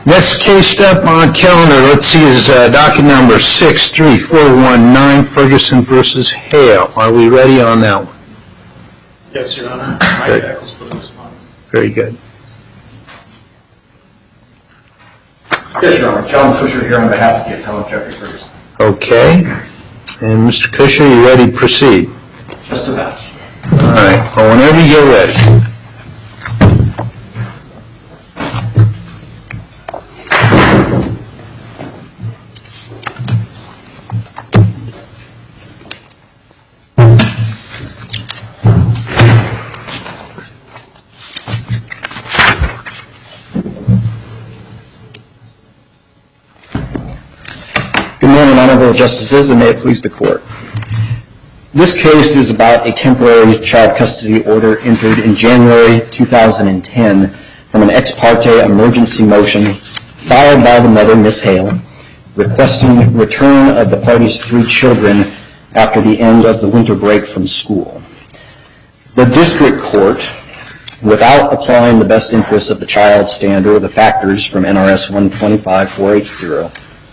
Next case up on calendar, let's see, is docket number 63419, Ferguson versus Hale. Are we ready on that one? Yes, Your Honor. Mike Eccles for the response. Very good. Yes, Your Honor. John Kusher here on behalf of the appellant Jeffrey Ferguson. Okay. And Mr. Kusher, you ready to proceed? Just about. All right. Well, whenever you get ready. Good morning, Honorable Justices, and may it please the Court. This case is about a temporary child custody order entered in January 2010 from an ex parte emergency motion filed by the mother, Ms. Hale, requesting return of the party's 3 children after the end of the winter break from school. The district court, without applying the best interests of the child standard or the factors from NRS 125-480,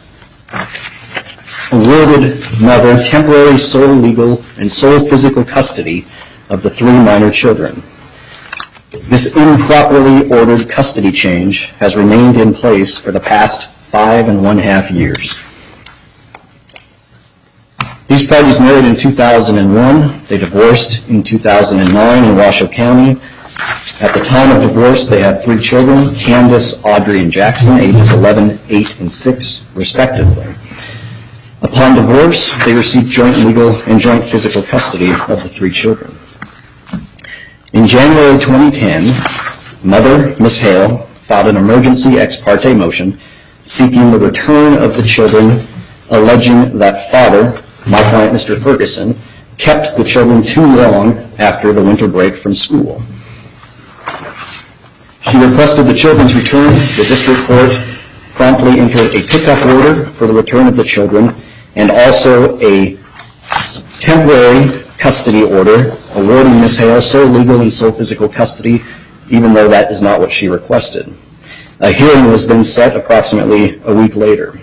awarded mother temporary sole legal and sole physical custody of the 3 minor children. This improperly ordered custody change has remained in place for the past 5.5 years. These parties married in 2001. They divorced in 2009 in Washoe County. At the time of divorce, they had 3 children, Candace, Audrey, and Jackson, ages 11, 8, and 6, respectively. Upon divorce, they received joint legal and joint physical custody of the 3 children. In January 2010, mother, Ms. Hale, filed an emergency ex parte motion seeking the return of the children, alleging that father, my client Mr. Ferguson, kept the children too long after the winter break from school. She requested the children's return. The district court promptly entered a pickup order for the return of the children and also a temporary custody order awarding Ms. Hale sole legal and sole physical custody, even though that is not what she requested. A hearing was then set approximately a week later.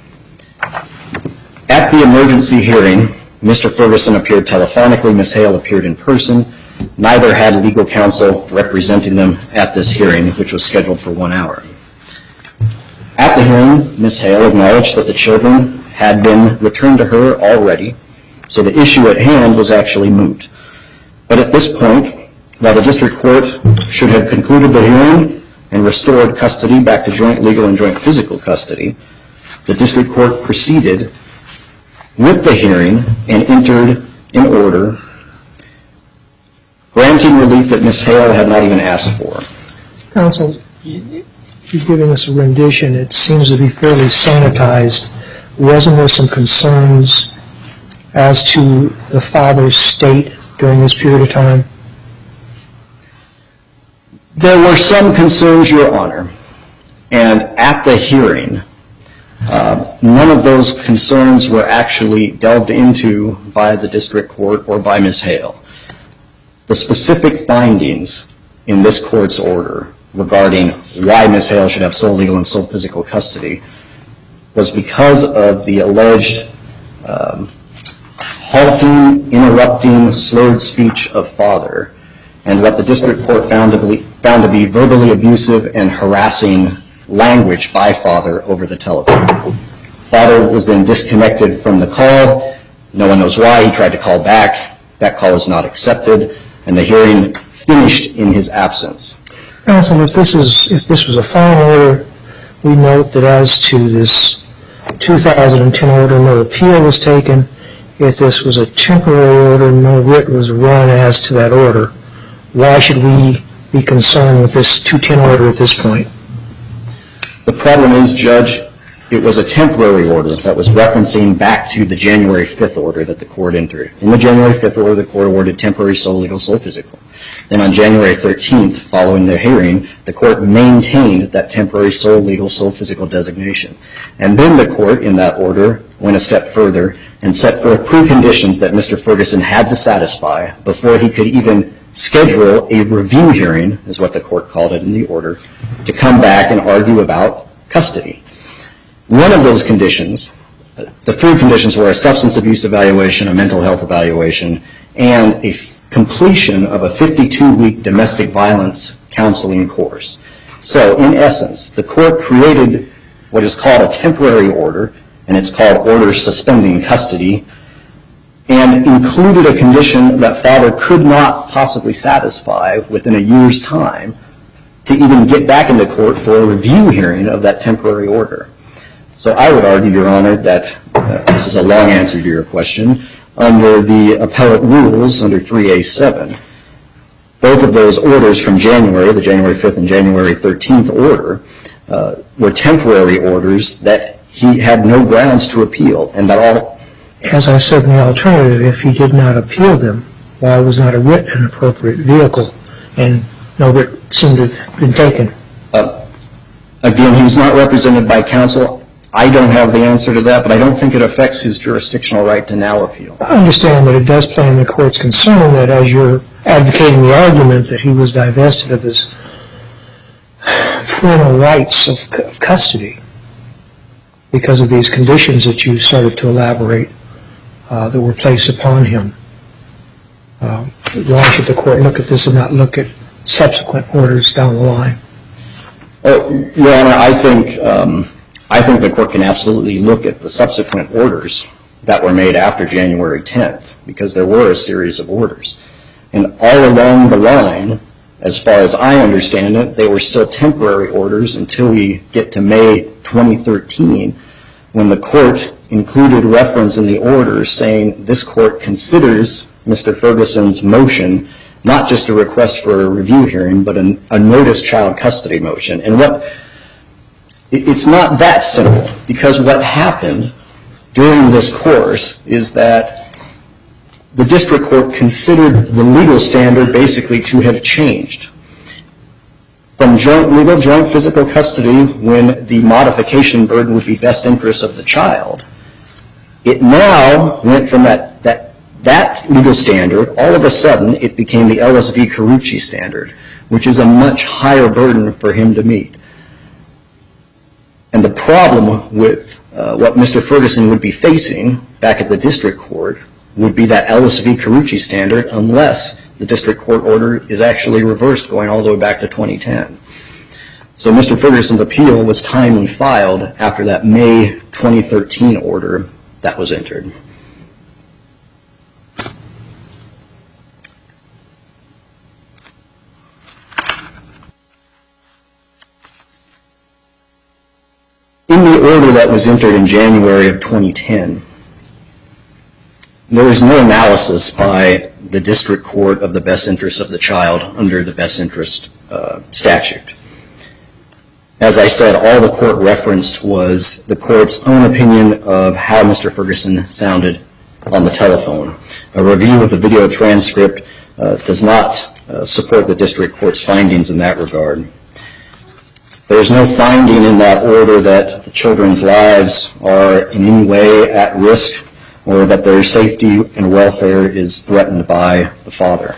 At the emergency hearing, Mr. Ferguson appeared telephonically, Ms. Hale appeared in person. Neither had legal counsel representing them at this hearing, which was scheduled for 1 hour. At the hearing, Ms. Hale acknowledged that the children had been returned to her already, so the issue at hand was actually moot. But at this point, while the district court should have concluded the hearing and restored custody back to joint legal and joint physical custody, the district court proceeded with the hearing and entered an order granting relief that Ms. Hale had not even asked for. Counsel, you're giving us a rendition. It seems to be fairly sanitized. Wasn't there some concerns as to the father's state during this period of time? There were some concerns, Your Honor, and at the hearing, none of those concerns were actually delved into by the district court or by Ms. Hale. The specific findings in this court's order regarding why Ms. Hale should have sole legal and sole physical custody was because of the alleged halting, interrupting, slurred speech of father, and what the district court found to be verbally abusive and harassing language by father over the telephone. Father was then disconnected from the call. No one knows why. He tried to call back. That call was not accepted, and the hearing finished in his absence. Counsel, if this was a final order, we note that as to this 2010 order, no appeal was taken. If this was a temporary order, no writ was run as to that order. Why should we be concerned with this 2010 order at this point? The problem is, Judge, it was a temporary order that was referencing back to the January 5th order that the court entered. In the January 5th order, the court awarded temporary sole legal, sole physical. Then on January 13th, following the hearing, the court maintained that temporary sole legal, sole physical designation. And then the court, in that order, went a step further and set forth preconditions that Mr. Ferguson had to satisfy before he could even schedule a review hearing, is what the court called it in the order, to come back and argue about custody. One of those conditions, the three conditions were a substance abuse evaluation, a mental health evaluation, and a completion of a 52-week domestic violence counseling course. So, in essence, the court created what is called a temporary order, and it's called order suspending custody, and included a condition that father could not possibly satisfy within a year's time to even get back into court for a review hearing of that temporary order. So I would argue, Your Honor, that this is a long answer to your question. Under the appellate rules, under 3A7, both of those orders from January, the January 5th and January 13th order, were temporary orders that he had no grounds to appeal, and that all... As I said in the alternative, if he did not appeal them, why was not a writ an appropriate vehicle, and no writ seemed to have been taken? Again, he's not represented by counsel. I don't have the answer to that, but I don't think it affects his jurisdictional right to now appeal. I understand, but it does play in the court's concern that as you're advocating the argument that he was divested of his formal rights of custody because of these conditions that you started to elaborate that were placed upon him. Why should the court look at this and not look at subsequent orders down the line? Your Honor, I think the court can absolutely look at the subsequent orders that were made after January 10th, because there were a series of orders. And all along the line, as far as I understand it, they were still temporary orders until we get to May 2013, when the court included reference in the orders saying this court considers Mr. Ferguson's motion not just a request for a review hearing, but a notice child custody motion. And it's not that simple, because what happened during this course is that the district court considered the legal standard basically to have changed. From legal joint physical custody, when the modification burden would be best interest of the child, it now went from that legal standard, all of a sudden it became the Ellis v. Carucci standard, which is a much higher burden for him to meet. And the problem with what Mr. Ferguson would be facing back at the district court would be that Ellis v. Carucci standard, unless the district court order is actually reversed going all the way back to 2010. So Mr. Ferguson's appeal was timely filed after that May 2013 order that was entered. In the order that was entered in January of 2010, there was no analysis by the district court of the best interest of the child under the best interest statute. As I said, all the court referenced was the court's own opinion of how Mr. Ferguson sounded on the telephone. A review of the video transcript does not support the district court's findings in that regard. There is no finding in that order that the children's lives are in any way at risk or that their safety and welfare is threatened by the father.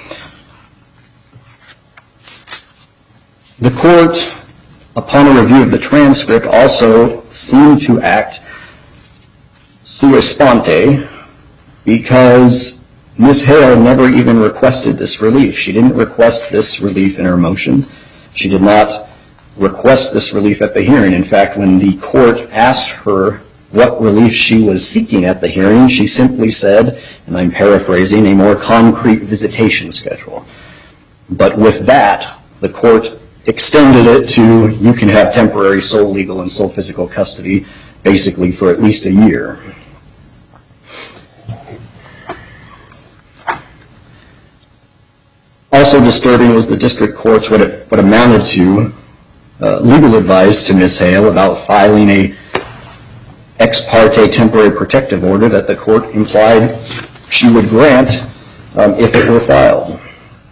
The court, upon a review of the transcript, also seemed to act sua sponte because Ms. Hale never even requested this relief. She didn't request this relief in her motion. She did not request this relief at the hearing. In fact, when the court asked her what relief she was seeking at the hearing, she simply said, and I'm paraphrasing, a more concrete visitation schedule. But with that, the court extended it to you can have temporary sole legal and sole physical custody basically for at least a year. Also disturbing was the district court's what amounted to legal advice to Ms. Hale about filing a ex parte temporary protective order that the court implied she would grant if it were filed.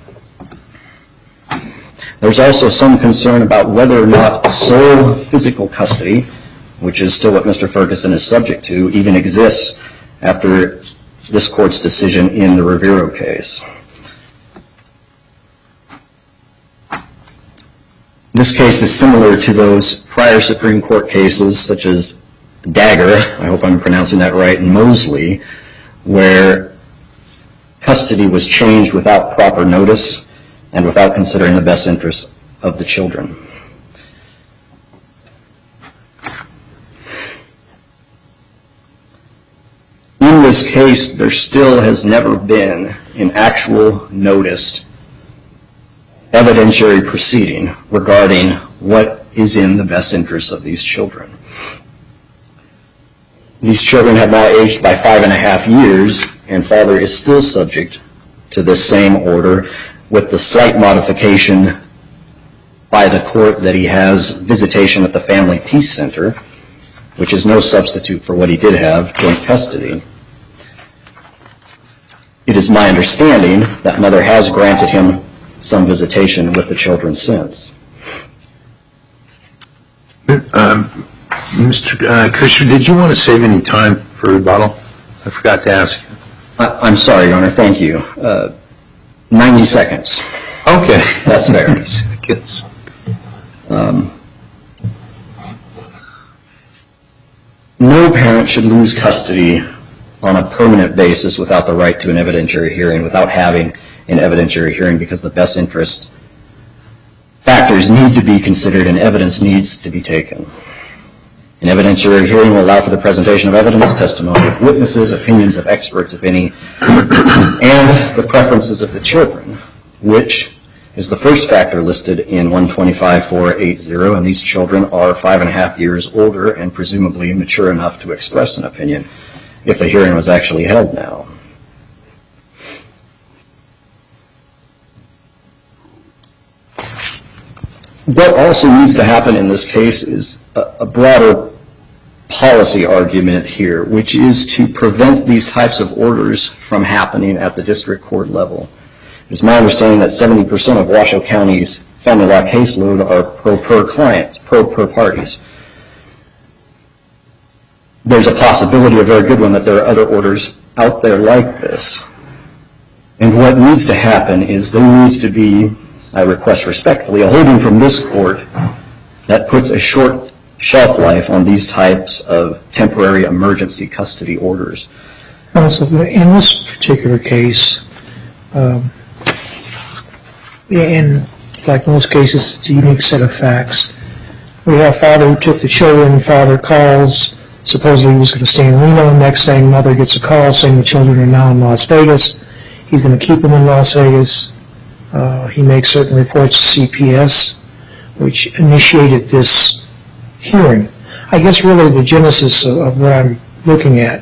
There's also some concern about whether or not sole physical custody, which is still what Mr. Ferguson is subject to, even exists after this court's decision in the Rivero case. This case is similar to those prior Supreme Court cases, such as Dagger, I hope I'm pronouncing that right, and Mosley, where custody was changed without proper notice and without considering the best interest of the children. In this case, there still has never been an actual noticed evidentiary proceeding regarding what is in the best interest of these children. These children have now aged by 5.5 years, and father is still subject to this same order with the slight modification by the court that he has visitation at the Family Peace Center, which is no substitute for what he did have, joint custody. It is my understanding that mother has granted him some visitation with the children since. Mr. Kushner, did you want to save any time for rebuttal? I forgot to ask you. I'm sorry, Your Honor. Thank you. 90 seconds. Okay. That's fair. 90 seconds. No parent should lose custody on a permanent basis without the right to an evidentiary hearing, without having an evidentiary hearing, because the best interest factors need to be considered and evidence needs to be taken. An evidentiary hearing will allow for the presentation of evidence, testimony of witnesses, opinions of experts, if any, and the preferences of the children, which is the first factor listed in 125.480, and these children are 5.5 years older and presumably mature enough to express an opinion if the hearing was actually held now. What also needs to happen in this case is a broader policy argument here, which is to prevent these types of orders from happening at the district court level. It is my understanding that 70% of Washoe County's family law caseload are pro-per clients, pro-per parties. There's a possibility, a very good one, that there are other orders out there like this. And what needs to happen is there needs to be, I request respectfully, a holding from this court that puts a short shelf life on these types of temporary emergency custody orders. Also, in this particular case, in like most cases, it's a unique set of facts. We have a father who took the children, father calls, supposedly he was going to stay in Reno. Next thing, mother gets a call saying the children are now in Las Vegas. He's going to keep them in Las Vegas. He makes certain reports to CPS, which initiated this hearing. I guess really the genesis of what I'm looking at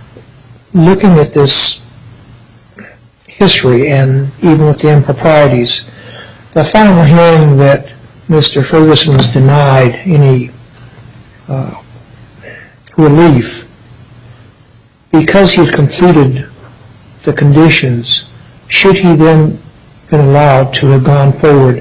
this history and even with the improprieties, the final hearing that Mr. Ferguson was denied any relief because he had completed the conditions. Should he then been allowed to have gone forward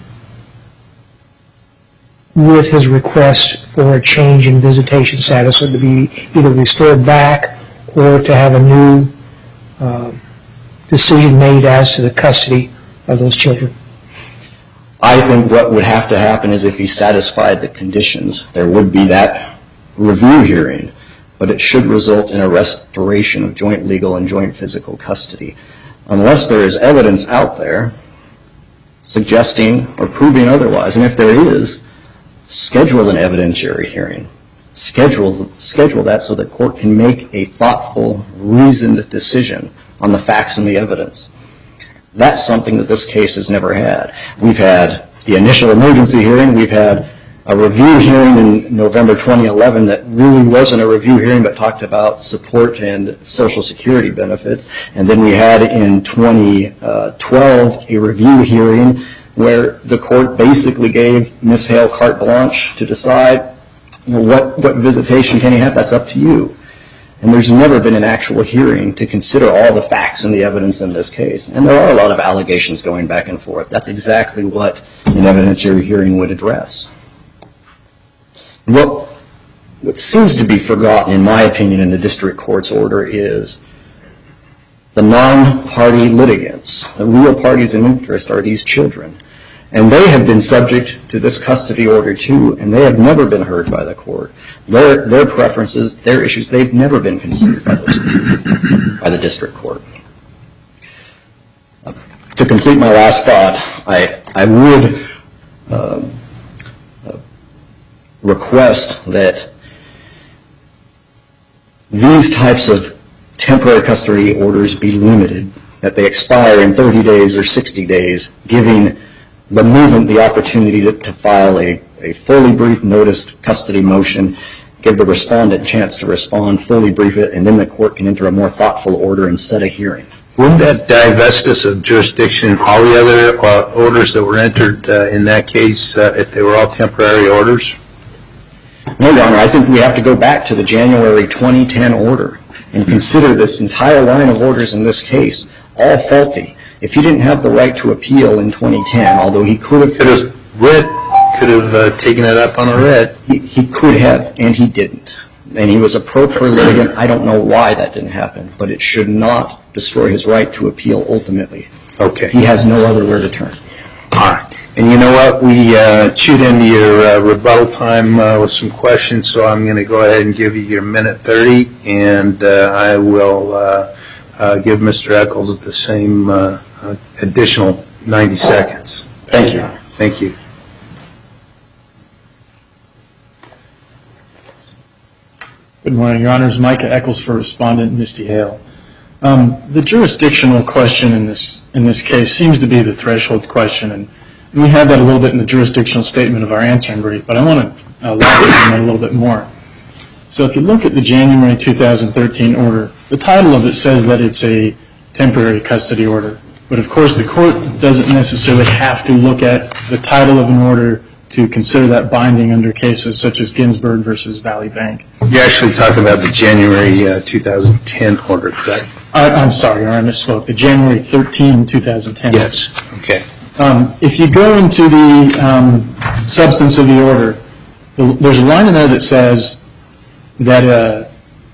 with his request for a change in visitation status, or to be either restored back or to have a new decision made as to the custody of those children? I think what would have to happen is if he satisfied the conditions, there would be that review hearing, but it should result in a restoration of joint legal and joint physical custody. Unless there is evidence out there suggesting or proving otherwise, and if there is, schedule an evidentiary hearing. Schedule that so the court can make a thoughtful, reasoned decision on the facts and the evidence. That's something that this case has never had. We've had the initial emergency hearing. We've had a review hearing in November 2011 that really wasn't a review hearing but talked about support and Social Security benefits. And then we had in 2012 a review hearing where the court basically gave Ms. Hale carte blanche to decide, what visitation can he have. That's up to you. And there's never been an actual hearing to consider all the facts and the evidence in this case. And there are a lot of allegations going back and forth. That's exactly what an evidentiary hearing would address. What seems to be forgotten, in my opinion, in the district court's order is the non-party litigants. The real parties in interest are these children. And they have been subject to this custody order too, and they have never been heard by the court. Their preferences, their issues, they've never been considered by the district court. To complete my last thought, I would request that these types of temporary custody orders be limited, that they expire in 30 days or 60 days, giving the movement the opportunity to file a fully brief noticed custody motion, give the respondent a chance to respond, fully brief it, and then the court can enter a more thoughtful order and set a hearing. Wouldn't that divest us of jurisdiction in all the other orders that were entered in that case if they were all temporary orders? No, Your Honor, I think we have to go back to the January 2010 order and consider this entire line of orders in this case all faulty. If he didn't have the right to appeal in 2010, although he could have taken it up on a writ. He could have, and he didn't. And he was a pro per litigant. I don't know why that didn't happen, but it should not destroy his right to appeal ultimately. Okay. He has no other where to turn. All right. And you know what? We chewed into your rebuttal time with some questions, so I'm going to go ahead and give you your minute 30, and I will give Mr. Eccles the same additional 90 seconds. Thank you, Your Honor. Thank you. Good morning, Your Honors. Micah Eccles for Respondent Misty Hale. The jurisdictional question in this case seems to be the threshold question, and we have that a little bit in the jurisdictional statement of our answering brief, but I want to elaborate on that a little bit more. So if you look at the January 2013 order, the title of it says that it's a temporary custody order, but of course the court doesn't necessarily have to look at the title of an order to consider that binding under cases such as Ginsburg versus Valley Bank. You actually talk about the January 2010 order, correct? I'm sorry, Your Honor, I misspoke. The January 13, 2010. Yes. Okay. If you go into the substance of the order, there's a line in there that says that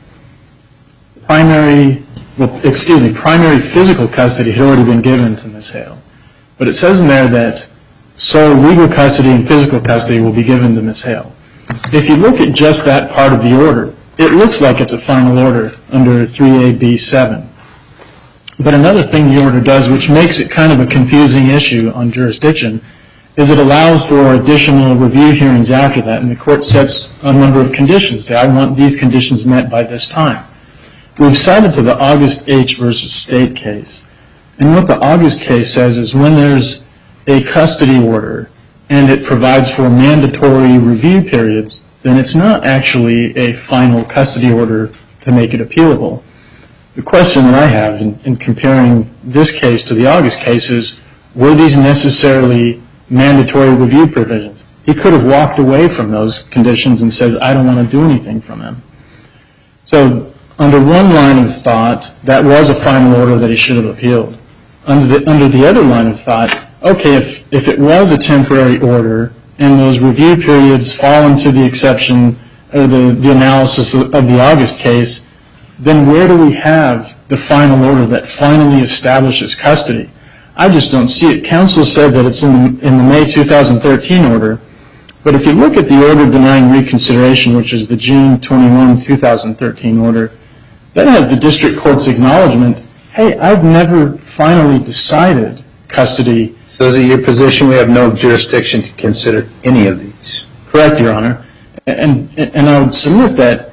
primary physical custody had already been given to Ms. Hale. But it says in there that sole legal custody and physical custody will be given to Ms. Hale. If you look at just that part of the order, it looks like it's a final order under 3AB7. But another thing the order does, which makes it kind of a confusing issue on jurisdiction, is it allows for additional review hearings after that, and the court sets a number of conditions. Say, I want these conditions met by this time. We've cited to the August H. versus State case, and what the August case says is when there's a custody order and it provides for mandatory review periods, then it's not actually a final custody order to make it appealable. The question that I have in comparing this case to the August case is, were these necessarily mandatory review provisions? He could have walked away from those conditions and says, I don't want to do anything from them. So under one line of thought, that was a final order that he should have appealed. Under the other line of thought, okay, if it was a temporary order and those review periods fall into the exception or the analysis of the August case, then where do we have the final order that finally establishes custody? I just don't see it. Counsel said that it's in the May 2013 order, but if you look at the order denying reconsideration, which is the June 21, 2013 order, that has the district court's acknowledgement, hey, I've never finally decided custody. So is it your position we have no jurisdiction to consider any of these? Correct, Your Honor. And I would submit that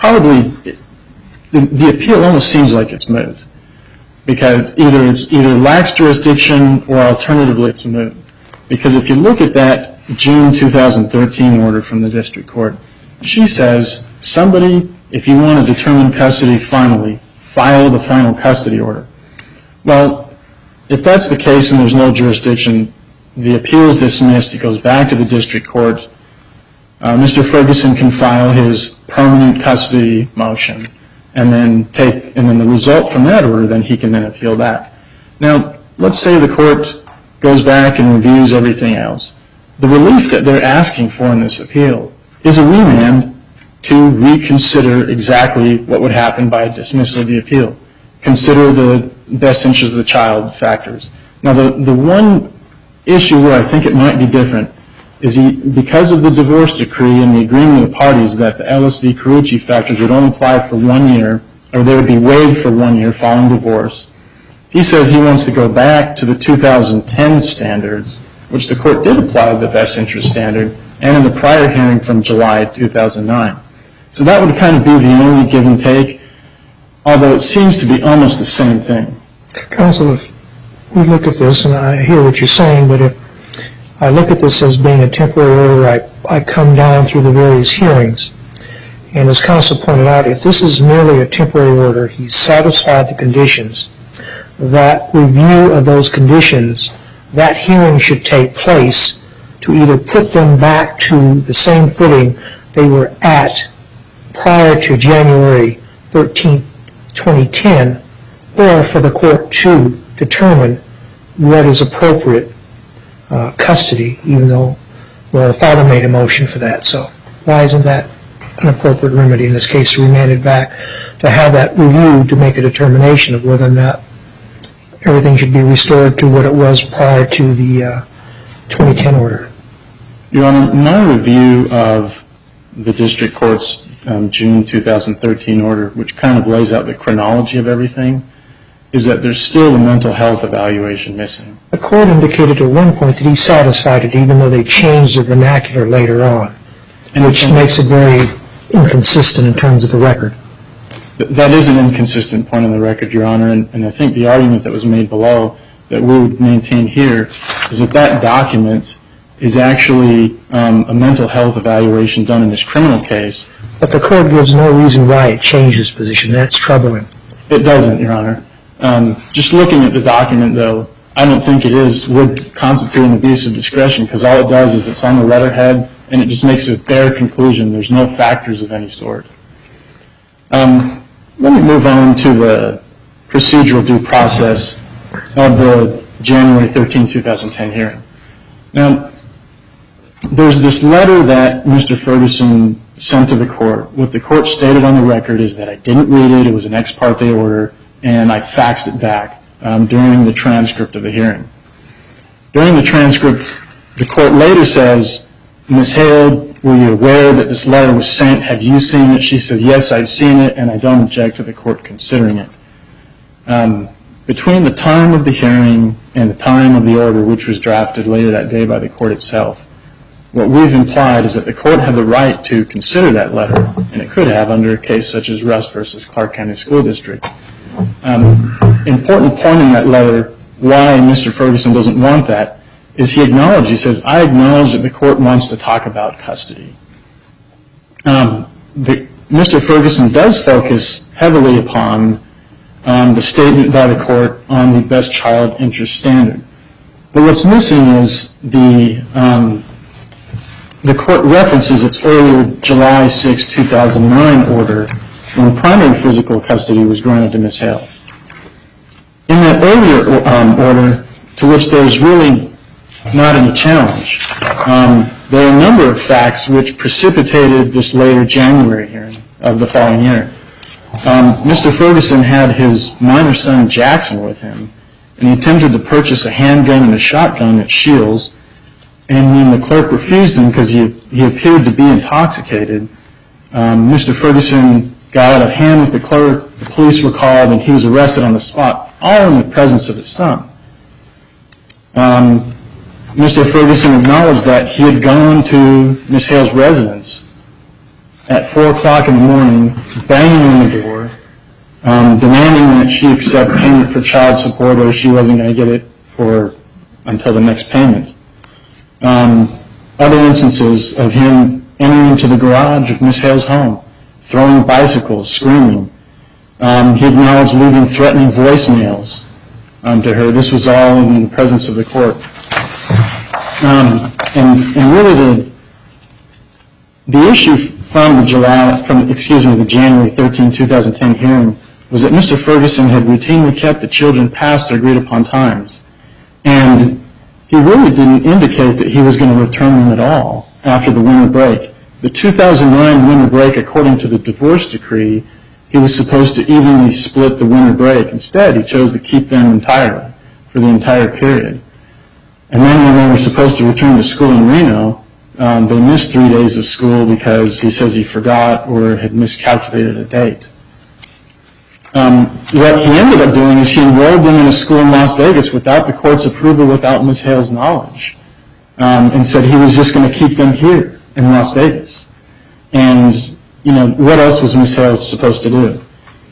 the appeal almost seems like it's moot, because either lacks jurisdiction or alternatively it's moot. Because if you look at that June 2013 order from the district court, she says, somebody, if you want to determine custody finally, file the final custody order. Well, if that's the case and there's no jurisdiction, the appeal is dismissed, it goes back to the district court. Mr. Ferguson can file his permanent custody motion, and then the result from that order, then he can then appeal that. Now, let's say the court goes back and reviews everything else. The relief that they're asking for in this appeal is a remand to reconsider exactly what would happen by a dismissal of the appeal. Consider the best interest of the child factors. Now, the one issue where I think it might be different is because of the divorce decree and the agreement of the parties that the LSV Carucci factors would only apply for 1 year, or they would be waived for 1 year following divorce. He says he wants to go back to the 2010 standards, which the court did apply the best interest standard, and in the prior hearing from July 2009. So that would kind of be the only give and take, although it seems to be almost the same thing. Counsel, if we look at this, and I hear what you're saying, but if I look at this as being a temporary order, I come down through the various hearings, and as counsel pointed out, if this is merely a temporary order, he's satisfied the conditions, that review of those conditions, that hearing should take place to either put them back to the same footing they were at prior to January 13, 2010, or for the court to determine what is appropriate custody, even though, well, the father made a motion for that. So why isn't that an appropriate remedy in this case, to remand it back, to have that review to make a determination of whether or not everything should be restored to what it was prior to the 2010 order? Your Honor, my review of the district court's June 2013 order, which kind of lays out the chronology of everything, is that there's still a mental health evaluation missing. The court indicated at one point that he's satisfied it, even though they changed the vernacular later on, which makes it very inconsistent in terms of the record. That is an inconsistent point on the record, Your Honor, and I think the argument that was made below that we would maintain here is that that document is actually a mental health evaluation done in this criminal case. But the court gives no reason why it changed its position. That's troubling. It doesn't, Your Honor. Just looking at the document, though, I don't think it would constitute an abuse of discretion, because all it does is it's on the letterhead, and it just makes a bare conclusion. There's no factors of any sort. Let me move on to the procedural due process of the January 13, 2010 hearing. Now, there's this letter that Mr. Ferguson sent to the court. What the court stated on the record is that I didn't read it, it was an ex parte order, and I faxed it back during the transcript of the hearing. During the transcript, the court later says, Ms. Hale, were you aware that this letter was sent? Have you seen it? She says, yes, I've seen it, and I don't object to the court considering it. Between the time of the hearing and the time of the order, which was drafted later that day by the court itself, what we've implied is that the court had the right to consider that letter, and it could have under a case such as Russ versus Clark County School District. Important point in that letter, why Mr. Ferguson doesn't want that, is he says, I acknowledge that the court wants to talk about custody. Mr. Ferguson does focus heavily upon the statement by the court on the best child interest standard. But what's missing is the court references its earlier July 6, 2009 order when primary physical custody was granted to Ms. Hale. In that earlier order, to which there's really not any challenge, there are a number of facts which precipitated this later January hearing of the following year. Mr. Ferguson had his minor son Jackson with him, and he attempted to purchase a handgun and a shotgun at Shields, and when the clerk refused him because he appeared to be intoxicated, Mr. Ferguson got out of hand with the clerk, the police were called, and he was arrested on the spot, all in the presence of his son. Mr. Ferguson acknowledged that he had gone to Ms. Hale's residence at 4 o'clock in the morning, banging on the door, demanding that she accept payment for child support or she wasn't going to get it until the next payment. Other instances of him entering into the garage of Ms. Hale's home, throwing bicycles, screaming. He acknowledged leaving threatening voicemails to her. This was all in the presence of the court. And really the issue from the January 13, 2010 hearing was that Mr. Ferguson had routinely kept the children past their agreed upon times. And he really didn't indicate that he was going to return them at all after the winter break. The 2009 winter break, according to the divorce decree, he was supposed to evenly split the winter break. Instead, he chose to keep them entirely for the entire period. And then when they were supposed to return to school in Reno, they missed 3 days of school because he says he forgot or had miscalculated a date. What he ended up doing is he enrolled them in a school in Las Vegas without the court's approval, without Ms. Hale's knowledge, and said he was just going to keep them here in Las Vegas. And, you know, what else was Ms. Hale supposed to do?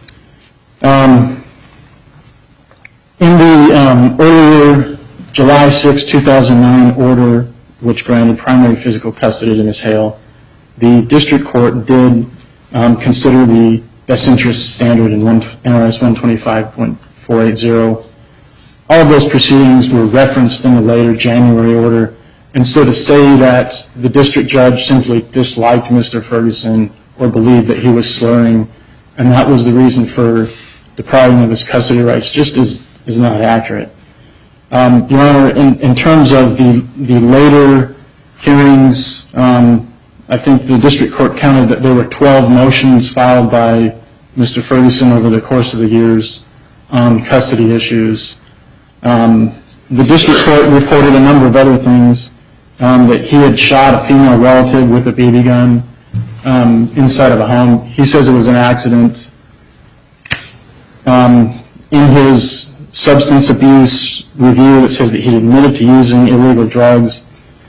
In the earlier July 6, 2009 order, which granted primary physical custody to Ms. Hale, the district court did consider the best interest standard in NRS 125.480. All of those proceedings were referenced in the later January order. And so to say that the district judge simply disliked Mr. Ferguson or believed that he was slurring, and that was the reason for depriving of his custody rights, just is not accurate. Your Honor, in terms of the later hearings, I think the district court counted that there were 12 motions filed by Mr. Ferguson over the course of the years on custody issues. The district court reported a number of other things, that he had shot a female relative with a BB gun inside of a home. He says it was an accident. In his substance abuse review, it says that he admitted to using illegal drugs.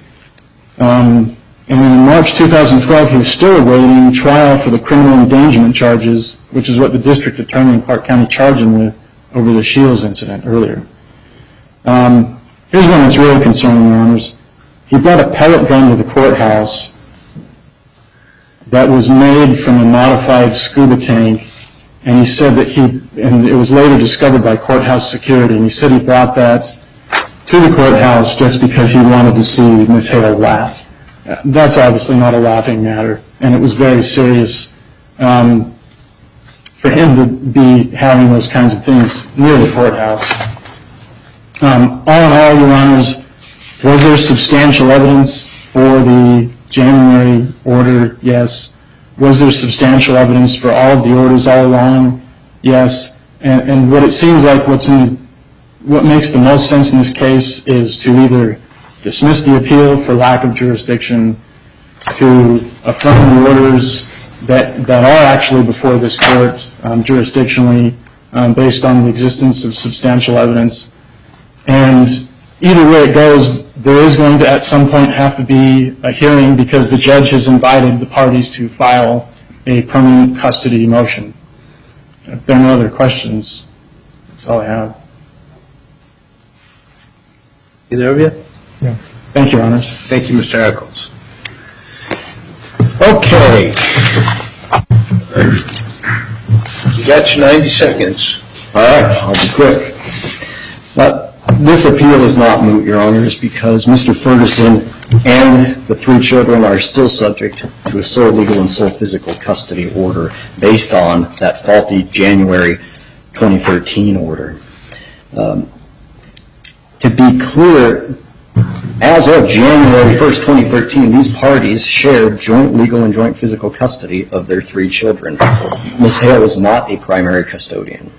And in March 2012, he was still awaiting trial for the criminal endangerment charges, which is what the district attorney in Clark County charged him with over the Shields incident earlier. Here's one that's really concerning, Your Honors. He brought a pellet gun to the courthouse that was made from a modified scuba tank, and he said that and it was later discovered by courthouse security, and he said he brought that to the courthouse just because he wanted to see Ms. Hale laugh. That's obviously not a laughing matter, and it was very serious for him to be having those kinds of things near the courthouse. All in all, Your Honors, was there substantial evidence for the January order? Yes. Was there substantial evidence for all of the orders all along? Yes. And what it seems like what makes the most sense in this case is to either dismiss the appeal for lack of jurisdiction, to affirm the orders that are actually before this court jurisdictionally based on the existence of substantial evidence. And either way it goes, there is going to at some point have to be a hearing because the judge has invited the parties to file a permanent custody motion. If there are no other questions, that's all I have. Either of you? No. Thank you, Your Honors. Thank you, Mr. Eccles. Okay. You got your 90 seconds. All right, I'll be quick. But this appeal is not moot, Your Honors, because Mr. Ferguson and the 3 children are still subject to a sole legal and sole physical custody order based on that faulty January 2013 order. To be clear, as of January 1st, 2013, these parties shared joint legal and joint physical custody of their 3 children. Ms. Hale is not a primary custodian.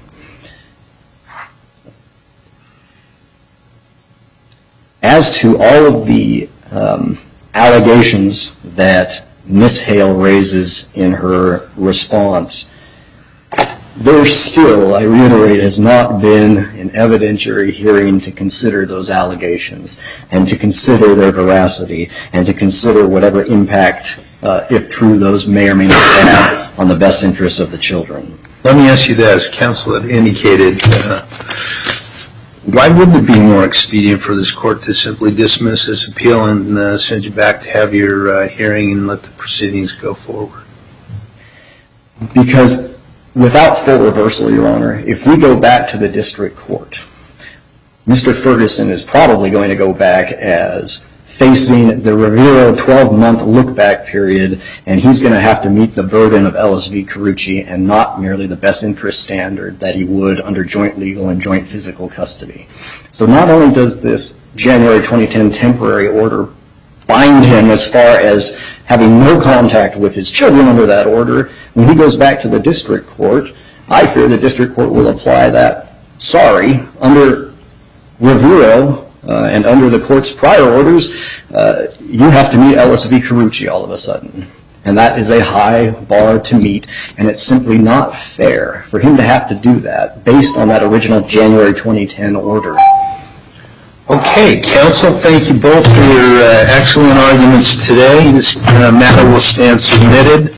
As to all of the allegations that Ms. Hale raises in her response, there still, I reiterate, has not been an evidentiary hearing to consider those allegations and to consider their veracity and to consider whatever impact, if true, those may or may not have on the best interests of the children. Let me ask you this. Counsel had indicated, why wouldn't it be more expedient for this court to simply dismiss this appeal and send you back to have your hearing and let the proceedings go forward? Because without full reversal, Your Honor, if we go back to the district court, Mr. Ferguson is probably going to go back as facing the Rivero 12-month look-back period, and he's going to have to meet the burden of Ellis v. Carucci and not merely the best interest standard that he would under joint legal and joint physical custody. So not only does this January 2010 temporary order bind him as far as having no contact with his children under that order, when he goes back to the district court, I fear the district court will apply that, under Rivero, And under the court's prior orders, you have to meet Ellis v. Carucci all of a sudden. And that is a high bar to meet, and it's simply not fair for him to have to do that based on that original January 2010 order. Okay, counsel, thank you both for your excellent arguments today. This matter will stand submitted.